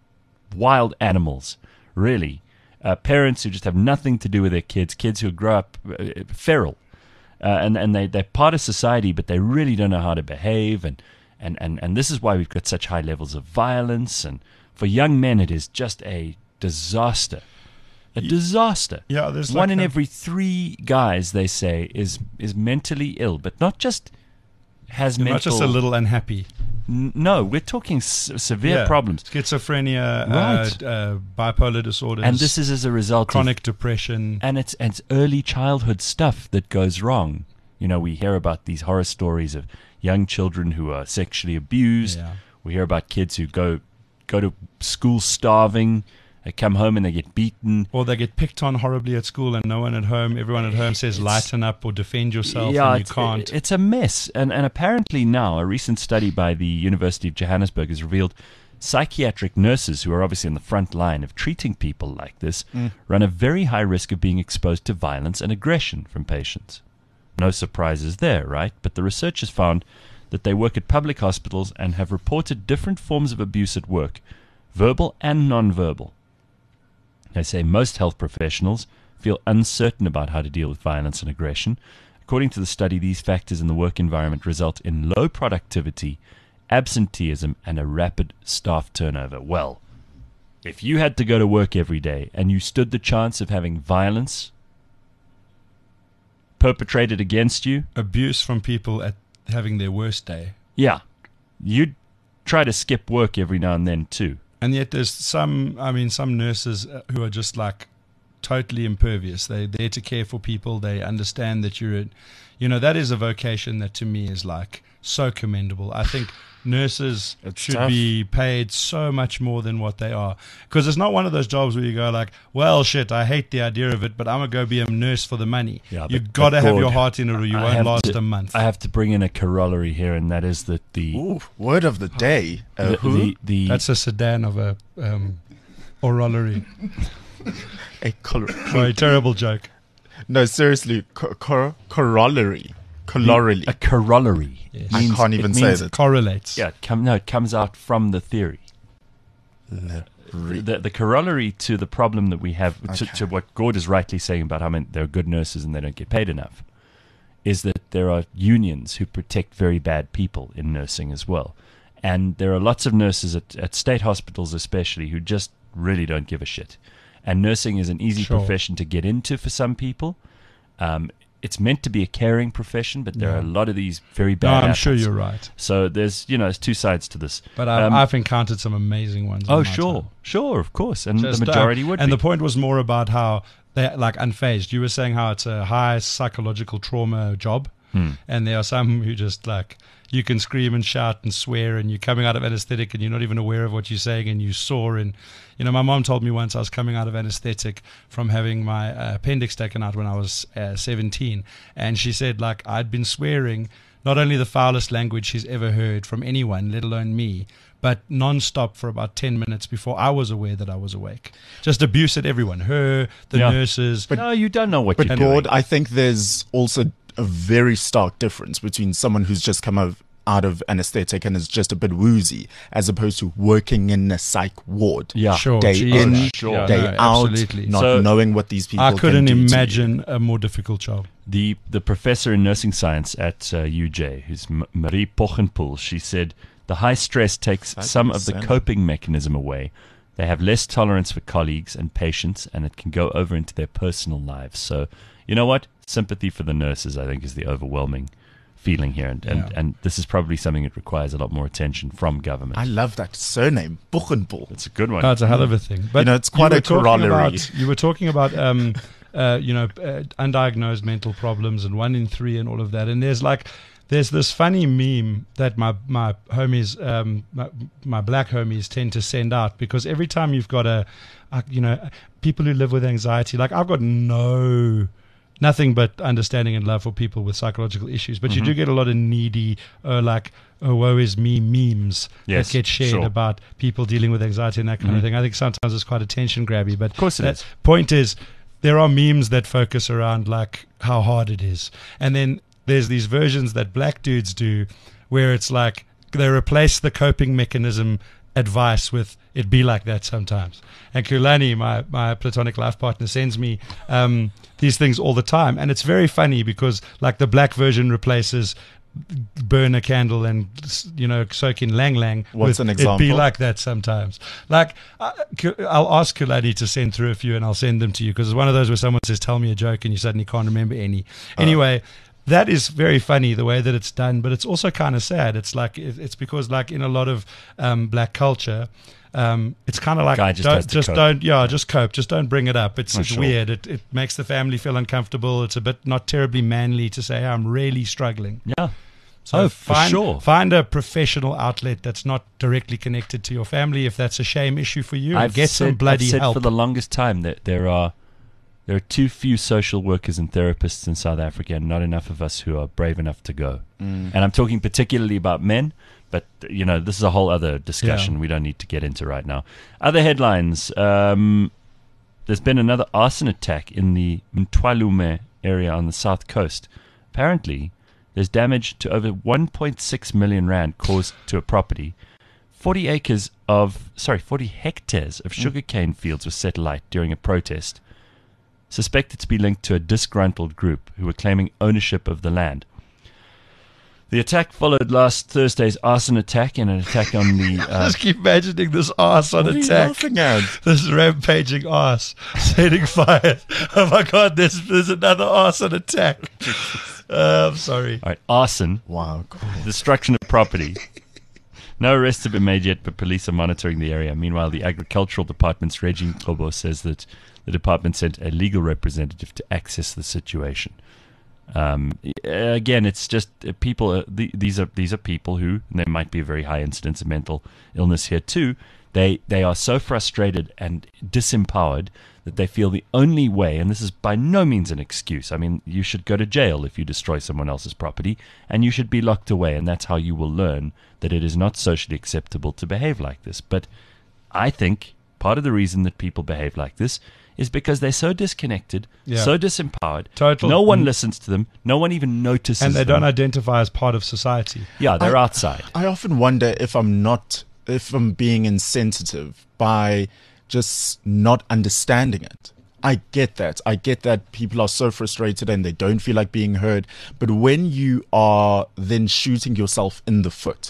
wild animals, really. Uh, parents who just have nothing to do with their kids, kids who grow up uh, feral. Uh, and and they, they're part of society, but they really don't know how to behave. And, and, and, and this is why we've got such high levels of violence. And for young men, it is just a disaster. A disaster. Yeah, there's One like in a- every three guys, they say, is is mentally ill, but not just has mental... Not just a little unhappy. N- No, we're talking s- severe Yeah. problems. Schizophrenia, Right. uh, uh, bipolar disorders, And this is as a result chronic of... depression. And it's, and it's early childhood stuff that goes wrong. You know, we hear about these horror stories of young children who are sexually abused. Yeah. We hear about kids who go go to school starving. They come home and they get beaten. Or they get picked on horribly at school and no one at home, everyone at home says lighten up or defend yourself and you it's, can't. it's a mess. And, and apparently now, a recent study by the University of Johannesburg has revealed psychiatric nurses, who are obviously in the front line of treating people like this, run a very high risk of being exposed to violence and aggression from patients. No surprises there, right? But the researchers found that they work at public hospitals and have reported different forms of abuse at work, verbal and non-verbal. They say most health professionals feel uncertain about how to deal with violence and aggression. According to the study, these factors in the work environment result in low productivity, absenteeism, and a rapid staff turnover. Well, if you had to go to work every day and you stood the chance of having violence perpetrated against you, Abuse from people at having their worst day. yeah, you'd try to skip work every now and then too. and yet there's some, I mean, some nurses uh, who are just like totally impervious. They're there to care for people. They understand that you're, a, you know, that is a vocation that to me is like so commendable. I think nurses It's should tough. be paid so much more than what they are, because it's not one of those jobs where you go like, well, shit, I hate the idea of it, but I'm gonna go be a nurse for the money. Yeah, You've but- got to but have Gord, your heart in it, or you I won't have last to- a month. I have to bring in a corollary here, and that is that the Ooh, word of the day. Uh, the, who? the, the That's a sedan of a um, orolory. A cor- Sorry, terrible joke. no, seriously, co- cor- corollary. Corollary. a corollary. Yes. I means- can't it even say means- that. Correlates. Yeah, it come, no, it comes out from the theory. The, the corollary to the problem that we have, to, Okay. to what Gord is rightly saying about how many, there are good nurses and they don't get paid enough, is that there are unions who protect very bad people in nursing as well. And there are lots of nurses at, at state hospitals especially who just really don't give a shit. And nursing is an easy Sure. profession to get into for some people. Um, it's meant to be a caring profession, but there Yeah. are a lot of these very No, bad I'm apples. sure you're right. So there's, you know, there's two sides to this. But I've, Um, I've encountered some amazing ones. in Oh, my sure, time. sure, of course, and Just, the majority uh, would. And be. the point was more about how they're like unfazed. You were saying how it's a high psychological trauma job, Hmm. and there are some who just like, you can scream and shout and swear, and you're coming out of anesthetic and you're not even aware of what you're saying, and you sore. And you know, my mom told me once I was coming out of anesthetic from having my uh, appendix taken out when I was uh, seventeen, and she said like I'd been swearing not only the foulest language she's ever heard from anyone, let alone me, but non-stop for about ten minutes before I was aware that I was awake. Just abuse at everyone, her, the Yeah. nurses. no, you don't know what But you're Gord, doing. I think there's also a very stark difference between someone who's just come out of, out of anesthetic and is just a bit woozy, as opposed to working in a psych ward. Yeah, Sure, Day Jesus. in, Sure. day No, out, absolutely. not So- knowing what these people I can couldn't do to you. imagine a more difficult job. The the professor in nursing science at uh, U J, who's M- Marie Pochenpoel, she said the high stress takes That some is of the sad. coping mechanism away. They have less tolerance for colleagues and patients, and it can go over into their personal lives. So, you know what? Sympathy for the nurses, I think, is the overwhelming feeling here, and and, Yeah. and this is probably something that requires a lot more attention from government. I love that surname, Buchenpoel. It's a good one. Oh, it's a hell of a thing. But You know, it's quite you a were talking corollary. About, you were talking about, um, uh, you know, uh, undiagnosed mental problems and one in three and all of that. And there's like, there's this funny meme that my my homies, um, my, my black homies tend to send out, because every time you've got a, a, you know, people who live with anxiety, like I've got no. Nothing but understanding and love for people with psychological issues. But you do get a lot of needy, uh, like, oh, woe is me memes Yes, that get shared sure. about people dealing with anxiety and that kind of thing. I think sometimes it's quite attention grabby. But Of course it that is. point is, there are memes that focus around, like, how hard it is. And then there's these versions that black dudes do where it's like they replace the coping mechanism advice with it be like that sometimes. And Kulani, my, my platonic life partner, sends me um, these things all the time. And it's very funny because like the black version replaces burn a candle and, you know, soak in lang lang. What's with an it be example? like that sometimes. Like, I, I'll ask Kulani to send through a few and I'll send them to you, because it's one of those where someone says, tell me a joke, and you suddenly can't remember any. Anyway, that is very funny the way that it's done, but it's also kind of sad. It's like, it- it's because like in a lot of um, black culture, um, it's kind of like, Guy just don't, has to just cope. don't, yeah, just cope. Just don't bring it up. It's, Oh, it's sure. weird. It, it makes the family feel uncomfortable. It's a bit not terribly manly to say, I'm really struggling. Yeah. So Oh, for find, sure. Find a professional outlet that's not directly connected to your family. If that's a shame issue for you, and I've get said, some bloody I've said help. for the longest time that there are there are too few social workers and therapists in South Africa, and not enough of us who are brave enough to go. Mm. And I'm talking particularly about men, but you know this is a whole other discussion Yeah. we don't need to get into right now. Other headlines: um, there's been another arson attack in the Mtwalume area on the south coast. Apparently, there's damage to over one point six million rand caused to a property. forty acres of, sorry, forty hectares of sugarcane fields were set alight during a protest, suspected to be linked to a disgruntled group who were claiming ownership of the land. The attack followed last Thursday's arson attack and an attack on the... I Uh, just keep imagining this arse on What are you attack. laughing at? This rampaging arse setting fire. Oh my God, there's, there's another arse on attack. Uh, I'm sorry. all right, arson, Wow, cool. destruction of property. No arrests have been made yet, but police are monitoring the area. Meanwhile, the Agricultural Department's Reggie Kobo says that the department sent a legal representative to access the situation. Um, again, it's just uh, people. Uh, the, these are these are people who, and there might be a very high incidence of mental illness here too. They they are so frustrated and disempowered that they feel the only way, and this is by no means an excuse. I mean, you should go to jail if you destroy someone else's property, and you should be locked away, and that's how you will learn that it is not socially acceptable to behave like this. But I think part of the reason that people behave like this is because they're so disconnected, Yeah. so disempowered. Total- No one listens to them. No one even notices And they them. don't identify as part of society. Yeah, they're I- outside. I often wonder if I'm not, if I'm being insensitive by just not understanding it. I get that. I get that people are so frustrated and they don't feel like being heard. But when you are then shooting yourself in the foot,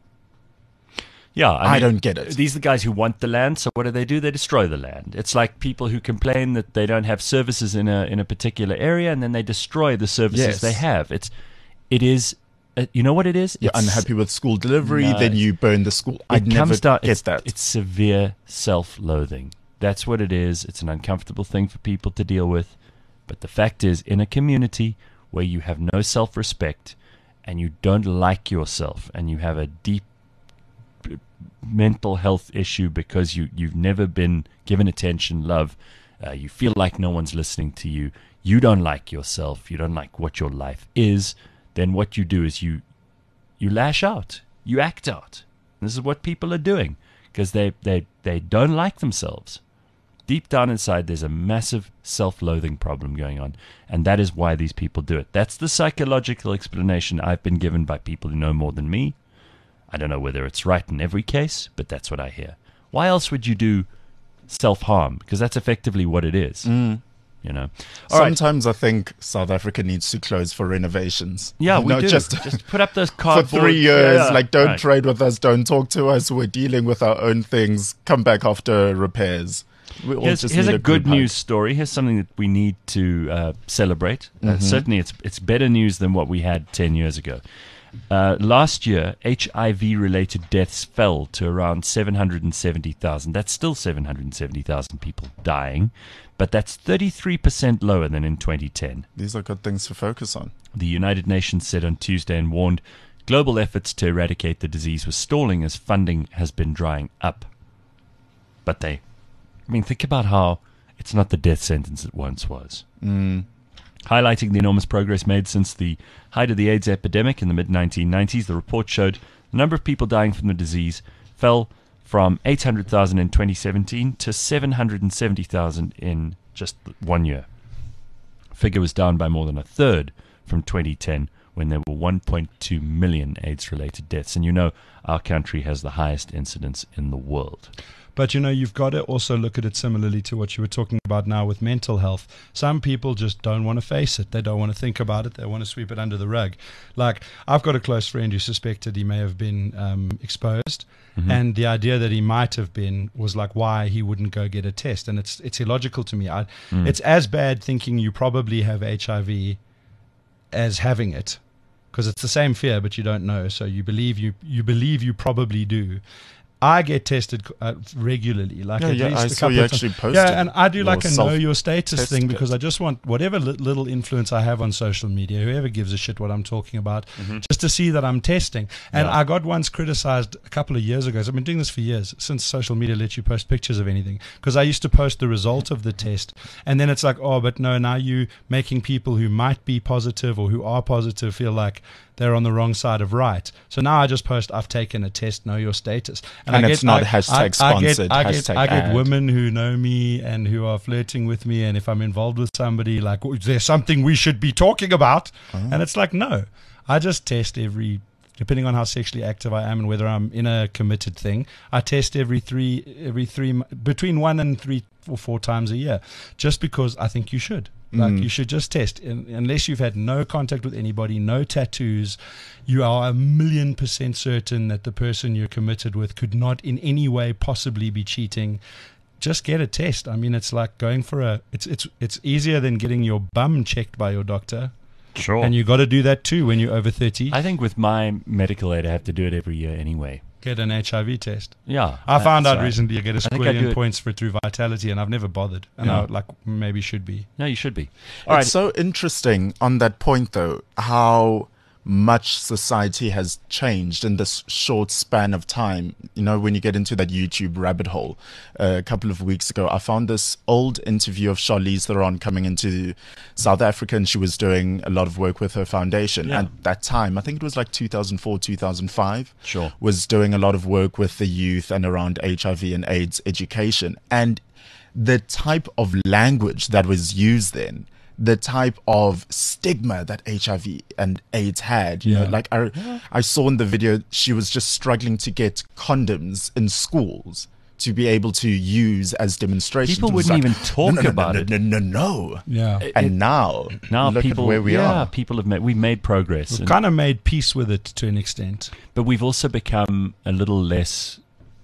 Yeah, I, I mean, don't get it. These are the guys who want the land, so what do they do? They destroy the land. It's like people who complain that they don't have services in a in a particular area, and then they destroy the services Yes. they have. It's, it is, uh, you know what it is? you're It's- unhappy with school delivery, No, then you burn the school. I it never comes down, get it's, that. It's severe self-loathing. That's what it is. It's an uncomfortable thing for people to deal with. But the fact is, in a community where you have no self-respect and you don't like yourself and you have a deep mental health issue because you, you've never been given attention, love, uh, you feel like no one's listening to you, you don't like yourself, you don't like what your life is, then what you do is you you lash out, you act out. This is what people are doing because they, they, they don't like themselves. Deep down inside, there's a massive self-loathing problem going on, and that is why these people do it. That's the psychological explanation I've been given by people who know more than me. I don't know whether it's right in every case, but that's what I hear. Why else would you do self-harm? Because that's effectively what it is. Mm. You know. All right. Sometimes I think South Africa needs to close for renovations. Yeah, we No, do. Just, Just put up those for cardboard. three years, Yeah, like, don't right. trade with us, don't talk to us. We're dealing with our own things. Come back after repairs. We all Here's, just here's need a good group hug. news story. Here's something that we need to uh, celebrate. Uh, certainly, it's it's better news than what we had ten years ago. Uh, last year, H I V-related deaths fell to around seven hundred seventy thousand. That's still seven hundred seventy thousand people dying, but that's thirty-three percent lower than in twenty ten. These are good things to focus on. The United Nations said on Tuesday and warned global efforts to eradicate the disease were stalling as funding has been drying up. But they, I mean, think about how it's not the death sentence it once was. Mm. Highlighting the enormous progress made since the height of the AIDS epidemic in the mid nineteen nineties, the report showed the number of people dying from the disease fell from eight hundred thousand in twenty seventeen to seven hundred seventy thousand in just one year. The figure was down by more than a third from twenty ten, when there were one point two million AIDS-related deaths. And you know our country has the highest incidence in the world. But, you know, you've got to also look at it similarly to what you were talking about now with mental health. Some people just don't want to face it. They don't want to think about it. They want to sweep it under the rug. Like, I've got a close friend who suspected he may have been um, exposed. Mm-hmm. And the idea that he might have been was like why he wouldn't go get a test. And it's it's illogical to me. I, mm. It's as bad thinking you probably have H I V as having it. Because it's the same fear, but you don't know. So you believe you you believe you probably do. I get tested uh, regularly, like Yeah, at yeah, least I a saw couple you of times. actually posted Yeah, and I do your like a know your self-test status thing kit. because I just want whatever li- little influence I have on social media, whoever gives a shit what I'm talking about, Mm-hmm. just to see that I'm testing. And Yeah. I got once criticized a couple of years ago. So I've been doing this for years, since social media lets you post pictures of anything. Because I used to post the result of the test, and then it's like, oh, but no, now you making people who might be positive or who are positive feel like they're on the wrong side of right. So now I just post, I've taken a test, know your status. And I it's get, not I, hashtag I, I get, sponsored, I get, hashtag I get ad. women who know me and who are flirting with me, and if I'm involved with somebody, like, is there something we should be talking about? Oh. And it's like, no. I just test every, depending on how sexually active I am and whether I'm in a committed thing, I test every three, every three, between one and three or four times a year, just because I think you should. Like, Mm. you should just test. In, unless you've had no contact with anybody, no tattoos, you are a million percent certain that the person you're committed with could not in any way possibly be cheating. Just get a test. I mean, it's like going for a, it's it's it's easier than getting your bum checked by your doctor. Sure. And you got to do that too when you're over thirty. I think with my medical aid, I have to do it every year anyway. get an H I V test. Yeah. I found that's out right. recently you get a I think I do squillion it- points for it through Vitality, and I've never bothered. And Yeah. I like maybe should be. No, you should be. All right. It's so interesting on that point, though, how much society has changed in this short span of time. You know, when you get into that YouTube rabbit hole, uh, a couple of weeks ago, I found this old interview of Charlize Theron coming into South Africa, and she was doing a lot of work with her foundation. Yeah. At that time, I think it was like two thousand four, two thousand five, Sure. was doing a lot of work with the youth and around H I V and AIDS education. And the type of language that was used then, the type of stigma that H I V and AIDS had, you Yeah. know, like I, I saw in the video, she was just struggling to get condoms in schools to be able to use as demonstrations. People It was wouldn't like, even talk no, no, no, about no, it. No, no, no. Yeah. And now, Now look people, at where we yeah, are. people have made, we've made progress, We've and- kind of made peace with it to an extent. but we've also become a little less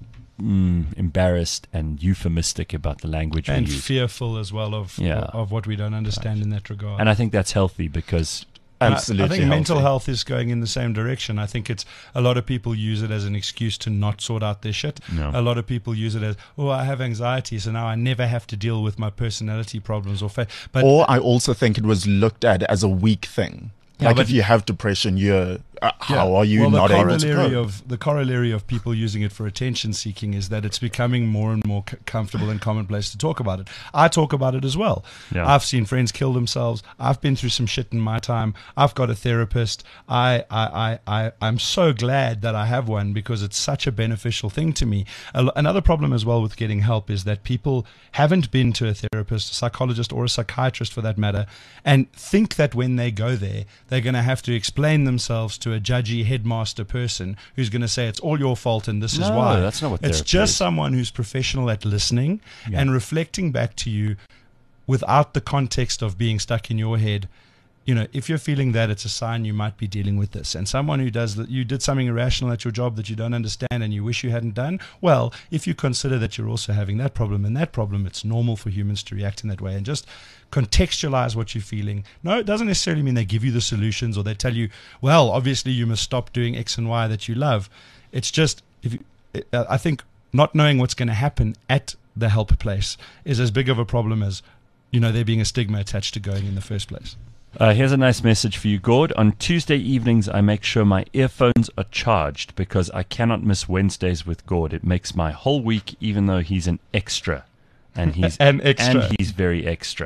mm, embarrassed and euphemistic about the language And we use. fearful as well of Yeah. of what we don't understand in that regard. And I think that's healthy because And I- Absolutely. I, think mental healthy. health is going in the same direction. I think it's a lot of people use it as an excuse to not sort out their shit. No. A lot of people use it as, oh, I have anxiety, so now I never have to deal with my personality problems or fa-. But Or I also think it was looked at as a weak thing. Yeah, Like but- if you have depression, you're, uh, how Yeah. are you well, not the able to corollary cope? of the corollary of people using it for attention seeking is that it's becoming more and more c- comfortable and commonplace to talk about it. I talk about it as well. Yeah. I've seen friends kill themselves. I've been through some shit in my time. I've got a therapist. I I I, I I'm so glad that I have one because it's such a beneficial thing to me. A l- Another problem as well with getting help is that people haven't been to a therapist, a psychologist, or a psychiatrist for that matter, and think that when they go there, they're going to have to explain themselves to a judgy headmaster person who's going to say it's all your fault and this is No, why. that's not what It's therapy just is. someone who's professional at listening Yeah. and reflecting back to you without the context of being stuck in your head. You know, if you're feeling that, it's a sign you might be dealing with this. And someone who does that, you did something irrational at your job that you don't understand and you wish you hadn't done, well, if you consider that you're also having that problem and that problem, it's normal for humans to react in that way, and just contextualize what you're feeling. No, it doesn't necessarily mean they give you the solutions or they tell you, well, obviously you must stop doing X and Y that you love. It's just, if you, I think not knowing what's going to happen at the help place is as big of a problem as, you know, there being a stigma attached to going in the first place. Uh, here's a nice message for you, Gord. On Tuesday evenings, I make sure my earphones are charged because I cannot miss Wednesdays with Gord. It makes my whole week, even though he's an extra. And he's An extra. And he's very extra.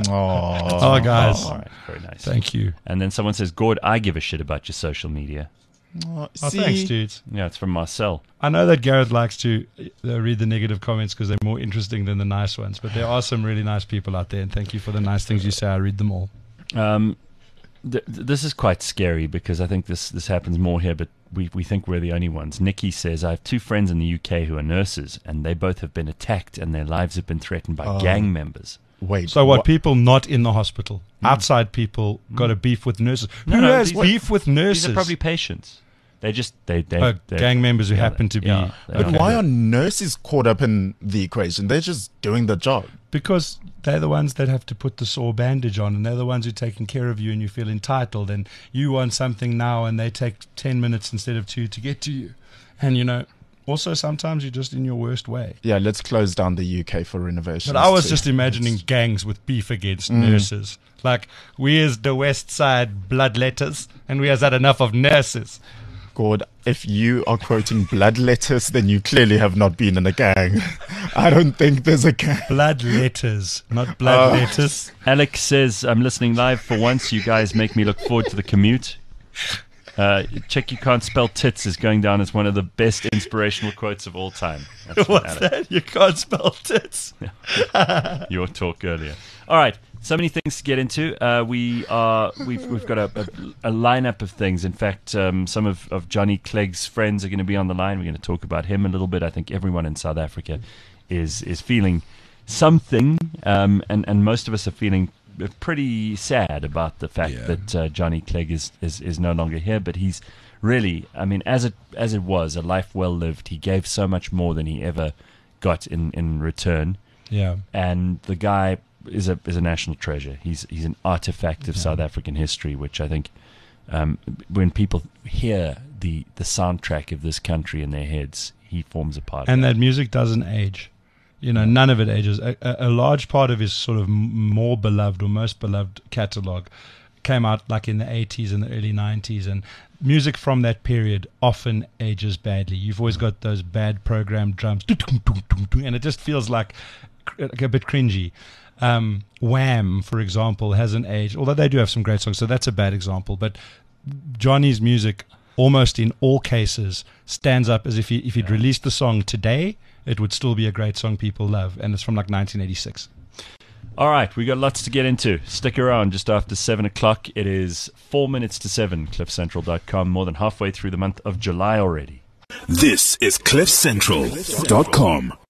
Oh, Oh, guys. All right, very nice. Thank you. And then someone says, Gord, I give a shit about your social media. oh, Oh, see, thanks, dudes. Yeah, it's from Marcel. I know that Gareth likes to uh, read the negative comments because they're more interesting than the nice ones, but there are some really nice people out there, and thank you for the nice things you say. I read them all. Um, th- th- this is quite scary because I think this, this happens more here, but we, we think we're the only ones. Nikki says, I have two friends in the U K who are nurses, and they both have been attacked and their lives have been threatened by Oh. gang members. Wait. So what, people not in the hospital, Hmm. outside people got a beef with nurses. No, Who no, has these are- beef with nurses? These are probably patients. They just, they, they, Oh, they gang members who yeah, happen to be... yeah, But okay. why are nurses caught up in the equation? They're just doing the job. Because they're the ones that have to put the sore bandage on, and they're the ones who are taking care of you, and you feel entitled, and you want something now, and they take ten minutes instead of two to get to you. And, you know, also sometimes you're just in your worst way. Yeah, let's close down the U K for renovations. But I was too. just imagining gangs with beef against Mm. nurses. Like, we as the West Side bloodletters, and we has had enough of nurses. God, if you are quoting bloodletters, then you clearly have not been in a gang. I don't think there's a gang. Blood letters, not blood Oh. letters. Alex says, I'm listening live for once. You guys make me look forward to the commute. Uh, Check You Can't Spell Tits is going down as one of the best inspirational quotes of all time. That's from What's Alex. that? You can't spell tits. Your talk earlier. All right, so many things to get into. Uh, we are we've we've got a, a, a lineup of things. In fact, um, some of, of Johnny Clegg's friends are going to be on the line. We're going to talk about him a little bit. I think everyone in South Africa is is feeling something, um, and and most of us are feeling pretty sad about the fact Yeah. that uh, Johnny Clegg is, is is no longer here. But he's really, I mean, as it as it was a life well lived. He gave so much more than he ever got in, in return. Yeah. And the guy is a is a national treasure. He's he's an artifact of Yeah. South African history, which I think um, when people hear the the soundtrack of this country in their heads, he forms a part. And of that music doesn't age. You know, none of it ages. A, a, a large part of his sort of m- more beloved or most beloved catalog came out like in the eighties and the early nineties, and music from that period often ages badly. You've always got those bad programmed drums, and it just feels like, like a bit cringy. Um, Wham, for example, hasn't aged, although they do have some great songs, so that's a bad example. But Johnny's music, almost in all cases, stands up as if he, if he'd released the song today, it would still be a great song people love, and it's from like nineteen eighty-six. All right, we got lots to get into. Stick around just after seven o'clock. It is four minutes to seven, cliff central dot com, more than halfway through the month of July already. This is cliff central dot com.